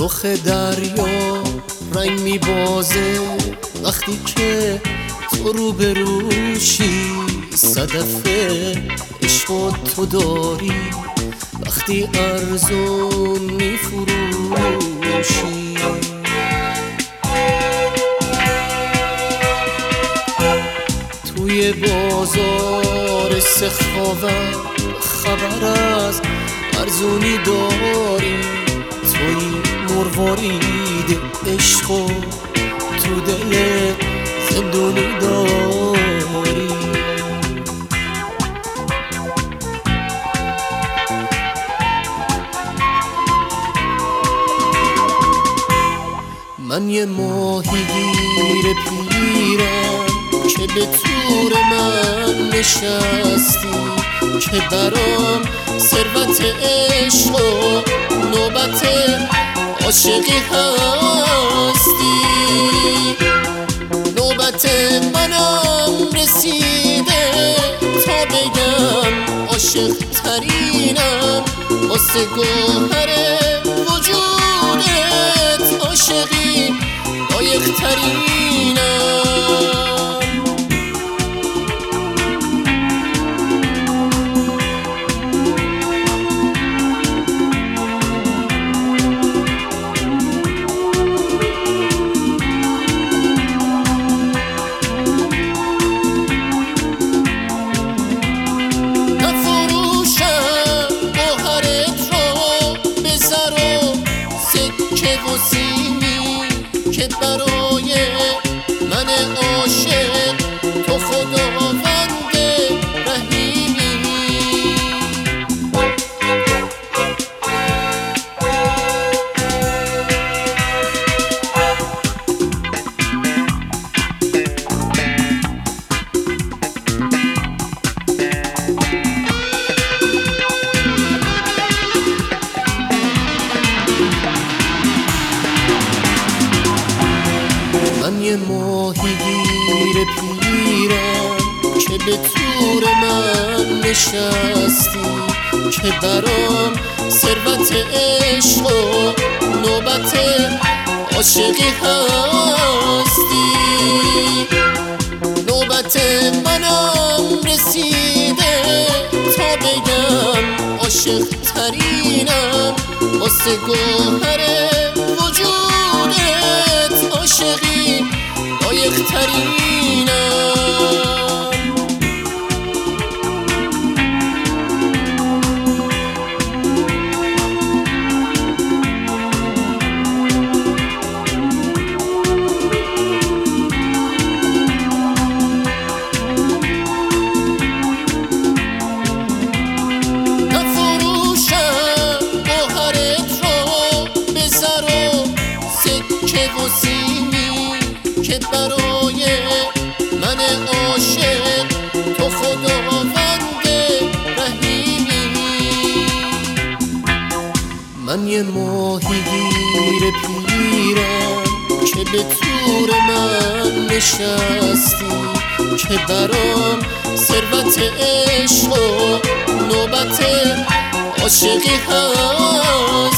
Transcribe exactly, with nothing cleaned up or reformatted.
رخ دریا رنگ میبازه وقتی که تو رو به روشی، صدف عشق تو داری وقتی ارزون میفروشی. توی بازار سخاوت خبر از ارزونی داری، توی مروارید عشق و تو دل زندونی داری. من یه ماهیگیر پیرم که به تور من نشستی، که برام ثروت عشق و نوبت عاشقی هستی. نوبت منم رسیده تا بگم عاشق ترینم، واسه گوهر وجودت عاشقی لایق ترینم. که برای من عاشق تو خداوند رحیمی. من یه ماهیگیر پیرم که به تور من نشستی، که برام ثروت عشق و نوبت عاشقی هستی. نوبت منم رسیده تا بگم عاشق ترینم، واسه گوهر وجودت عاشقی لایق ترینم. نفروشم گوهرت رو به زر و سکه و سیمی، که برای من عاشق تو خداوند رحیمی. من یه ماهیگیر پیرم که به تور من نشستی، که برام ثروت عشق و نوبت عاشقی هستی.